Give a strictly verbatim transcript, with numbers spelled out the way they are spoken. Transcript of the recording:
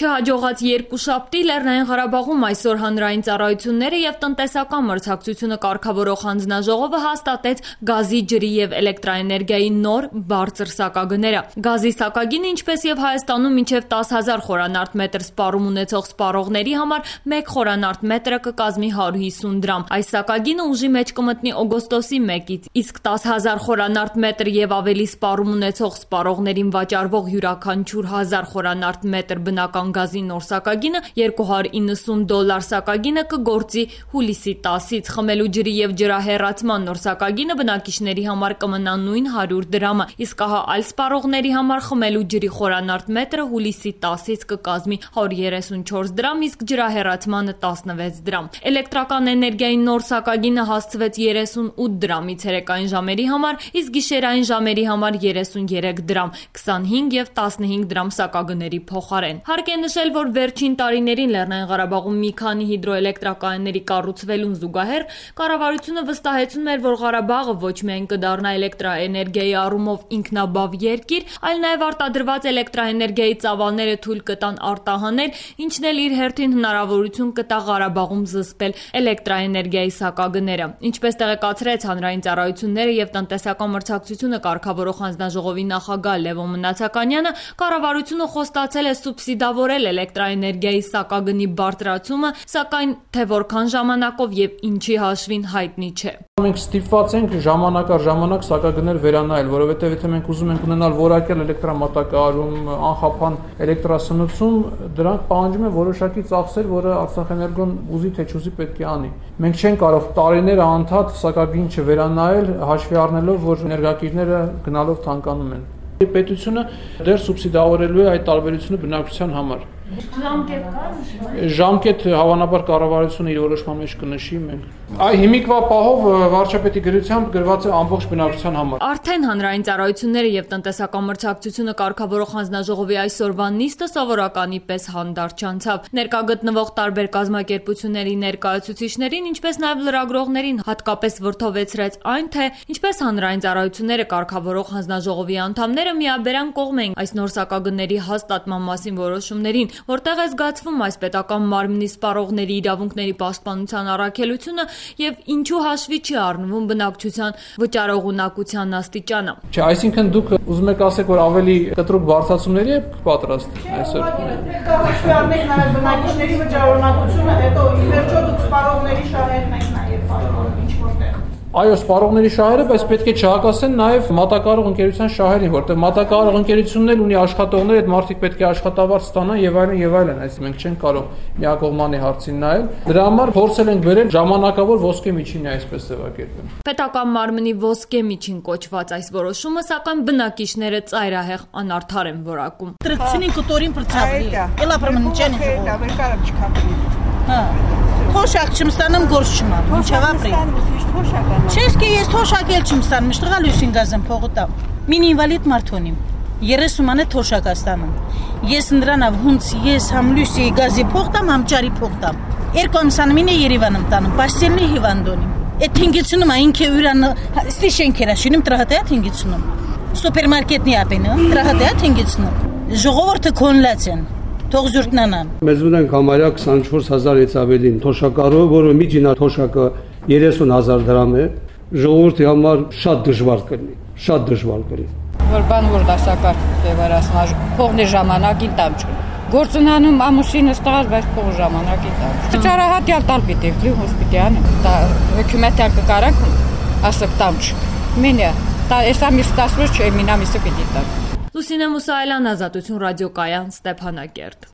Չհաջողած երկուշաբթի Լեռնային Ղարաբաղում այսօր հանրային ծառայությունները եւ տնտեսական մրցակցությունը կարգավորող հանձնաժողովը հաստատեց գազի, ջրի եւ էլեկտրաէներգիայի նոր բարձր սակագները։ Գազի սակագինը, ինչպես եւ Հայաստանում մինչեւ տասը հազար խորանարդ մետր սպառում ունեցող սպառողների համար մեկ խորանարդ մետրը կկազմի հարյուր հիսուն դրամ։ Այս սակագինը ուժի մեջ կմտնի օգոստոսի մեկից, իսկ տասը հազար խորանարդ մետր եւ ավելի սպառում ունեցող սպառողներին վաճառվող յուրաքանչյուր հազար խորանարդ մետր բնական գազի նոր սակագինը երկու հարյուր իննսուն դոլար սակագինը կգործի հուլիսի տասից։ Խմելու ջրի եւ ջրահեռացման նոր սակագինը բնակիչների համար կմնա նույն հարյուր դրամը, իսկ ահա այլ սպառողների համար խմելու ջրի խորանարդ մետրը հուլիսի տասից կկազմի հարյուր երեսունչորս դրամ, իսկ ջրահեռացմանը տասնվեց դրամ։ Էլեկտրական էներգիայի նոր սակագինը հասցվեց երեսունութ դրամի ցերեկային ժամերի համար, իսկ գիշերային ժամերի համար երեսունյերեք դրամ, քսանհինգ եւ տասնհինգ դրամ սակագների փոխարեն։ Հարկ է նշել, որ վերջին տարիներին Լեռնային Ղարաբաղում մի քանի հիդրոէլեկտրակայանների կառուցվելուն զուգահեռ կառավարությունը վստահեցնում էր, որ Ղարաբաղը ոչ միայն կդառնա էլեկտրաէներգիայի առումով ինքնաբավ երկիր, այլ նաև արտադրված էլեկտրաէներգիայի ծավալները թույլ կտան արտահանել, ինչն էլ իր հերթին հնարավորություն կտա Ղարաբաղում զսպել էլեկտրաէներգիայի սակագները։ Ինչպես տեղեկացրեց հանրային ծառայությունները եւ տնտեսական մրցակցությունը կարգավորող հանձնաժողովի նախագահ Լևոն Մնացականյանը, կառավարությունը խոստացել է սուբսիդավորել էլեկտրաէներգիայի սակագնի բարձրացումը, սակայն թե որքան ժամանակով եւ ինչի հաշվին հայտնի չէ։ Մենք ստիպված ենք ժամանակ առ ժամանակ սակագներ վերանայել, որովհետեւ եթե մենք ուզում ենք ունենալ որակյալ էլեկտրամատակարարում, անխափան էլեկտրասնուցում, դրանք պահանջում են որոշակի ծախսեր, որը Արցախէներգոն ուզի թե չուզի պետք է անի։ Մենք չենք կարող տարիներ անընդհատ սակագին չվերանայել, հաշվի առնելով, որ էներգակիրները գնալով թանկանում են։ Պետությունը դեռ սուբսիդավորելու է այդ տարբերությունը բնակչության համար։ Ժամկետ կա նշվում։ Ժամկետ հավանաբար կառավարությունը իր որոշման մեջ կնշի մենք։ Այ հիմիկվա պահով վարչապետի գրությամբ գրված է ամբողջ բնակչության համար։ Արդեն հանրային ծառայությունները եւ տնտեսական մրցակցությունը կարգավորող հանձնաժողովի այսօրվա նիստը սովորականի պես հանդարտ չանցավ։ Ներկա գտնվող տարբեր կազմակերպությունների ներկայացուցիչներին, ինչպես նաեւ լրագրողներին հատկապես վրդովեցրեց այն, թե ինչպես հանրային ծառայությունները կարգավորող հանձնաժողովի անդամները միաբերան կողմ էին այս նոր սակագների հաստատման մասին որոշումներին, որտեղ է զգացվում այս պետական մարմնի սպառողների իրավունքների պաշտպանության առաքելությունը եւ ինչու հաշվի չի առնվում բնակչության վճարողունակության աստիճանը։ Չէ, այսինքն դուք ուզում եք ասեք, որ ավելի կտրուկ բարձրացումների եք պատրաստ այսօր։ Հաշվի առնեք նաեւ բնակիչների վճարողունակությունը, հետո ի վերջո դուք սպառողների շահերն եք նաեւ պաշտպանում ինչ որտեղ։ Այո, սպառողների շահերը, բայց պետք է չհակասեն նաև մատակարարող ընկերության շահերին, որտեղ մատակարարող ընկերությունն էլ ունի աշխատողներ, այդ մարդիկ պետք է աշխատավարձ ստանան եւ այլն եւ այլն, այսինքն մենք չենք կարող միակողմանի հարցին նայել։ Դրա համար փորձել ենք բերել ժամանակավոր ոսկե միջինը, այսպես ձևակերպել։ Պետական մարմնի ոսկե միջին կոչված այս որոշումը, սակայն բնակիչները ծայրահեղ անարդար են որակում։ Тридцать կտորին պրծավի։ Էլա պրմնջեն է։ Դա վեր կարամ չքապի։ Հա։ Թոշակ չեմ ստանում, գործ չեմ անում։ Ինչա ապրի։ Չեսկի ես թոշակ էլ չեմ ստանում, միշտղա լույսին գազեմ փողոտամ։ Մին ինվալիդ մարդոնիմ։ երեսուն մանե թոշակ ստանում։ Ես ընդրանավ հունց ես համ լույսի գազի փողտամ, համ ճարի փողտամ։ Երկու ամսան մին է Երևանում տանում, պաստելնի հիվանդոնիմ։ Այդ հինգիցնում ինքը ուրան ստի շենքերա շինում տրահատեա հինգիցնում։ Սուպերմարկետնի ապենը տրահատեա հինգիցնում։ Ժողովուրդը կոնլաց են։ Թողզուրտնանան։ Մեզ ունենք համարյա քսանչորս հազարից ավելին թոշակարով, որը միջինա թոշակը երեսուն հազար դրամ է, ժողովրդի համար շատ դժվար կլինի, շատ դժվար կլինի։ Որ բան որ դասակարգ դեպարասնա փողնի ժամանակին տամ չկա։ Գործունանում ամուսինս տղաս, բայց փող ժամանակին տամ։ Վճարահատյալ տալ պիտի լի հոսպիտալ, դա հոկումետալ կկարանք, ասեք տամ չկա։ Մինը, դա էսա միս տասրոց չէ, մինա միսը պիտի տամ։ Լուսինե Մուսայելյան, Ազատություն ռադիոկայան, Ստեփանակերտ։